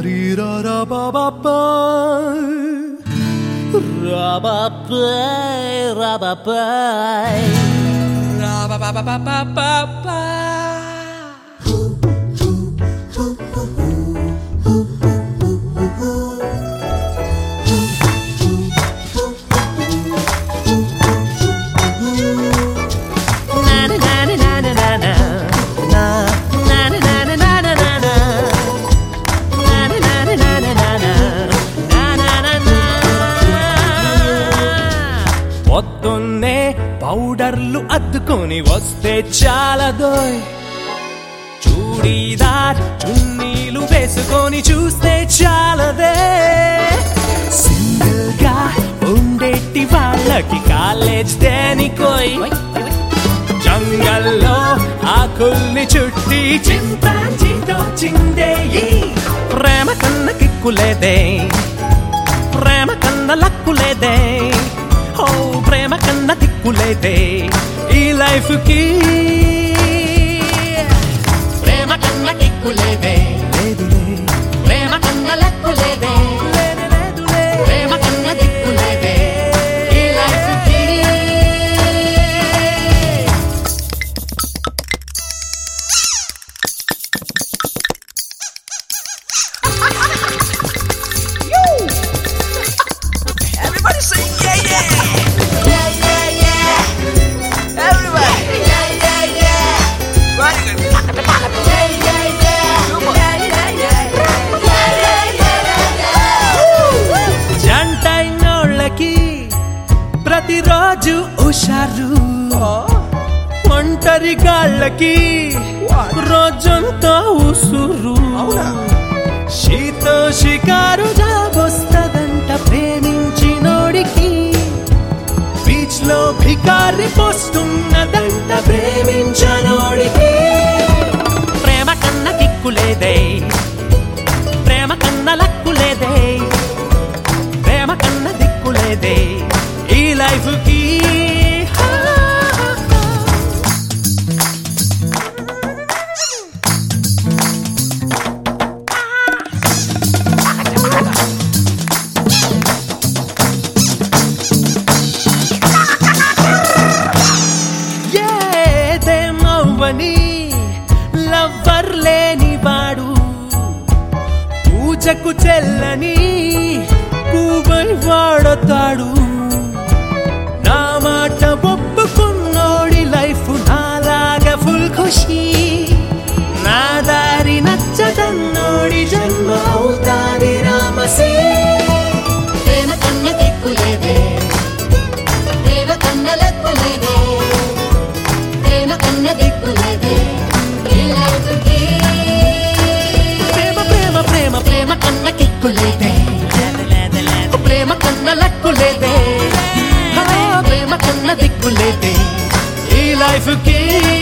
Ba-dee-da-da-ba-ba-ba. Ra-ba-ba-ba, ra-ba-ba. Ra-ba-ba-ba-ba-ba-ba. పొద్దున్నే పౌడర్లు అద్దుకొని వస్తే చాలదోయ్, చూడీదార్ చున్నీలు వేసుకొని చూస్తే చాలదే. సింగిల్ గా ఉండేటి వాళ్ళకి కాలేజ్ దేనికోయ్, జంగల్లో ఆకుల్ని చుట్టి చింపాంజీతో చిందేయి. ప్రేమ కన్న కిక్కులేదే, ప్రేమ కన్న లక్కులేదే, ఓ ప్రేమ కన్న దిక్కులేదే ఈ లైఫ్ కి. ప్రేమ కన్న దిక్కులేదే, లేదులే ప్రేమ కన్న లక్కులేదే, లేదులే ప్రేమ కన్న దిక్కులేదే ఈ లైఫ్ కి. Everybody say yeah yeah. Yeah yeah yeah. Everybody. Yeah yeah yeah. Right. Yeah yeah yeah. Yeah yeah yeah. జంటైనోళ్ళకి ప్రతిరోజు ఉషారు, ఒంటరి గాళ్ళకి రోజంతా ఉసురు. షీతో షికారు జాబొస్తదంట ప్రేమించినోడికి, బీచ్ లో భికారి పోస్తున్నదంట ప్రేమించనోడికి. ప్రేమ కన్న దిక్కులేదే, ప్రేమ కన్న లక్కులేదే, ప్రేమ కన్న దిక్కులేదే ఈ లైఫ్ కి. లవ్వర్ లేని వాడు పూజకు చెల్లని పువ్వై వాడతాడు. నా మాట ఒప్పుకున్నోడి లైఫ్ నాలాగా ఫుల్ ఖుషి, నా దారి నచ్చదన్నోడి జన్మ అవుతాది రామసీ. ప్రేమ కన్న దిక్కులేదే, ప్రేమ కన్న లక్కులేదే, ప్రేమ కన్న దిక్కులేదే ఈ లైఫ్ కి. ప్రేమ ప్రేమ ప్రేమ ప్రేమ కన్న కిక్కులేదే, ప్రేమ కన్న లక్కులేదే, ప్రేమ కన్న దిక్కులేదే ఈ లైఫ్ కి.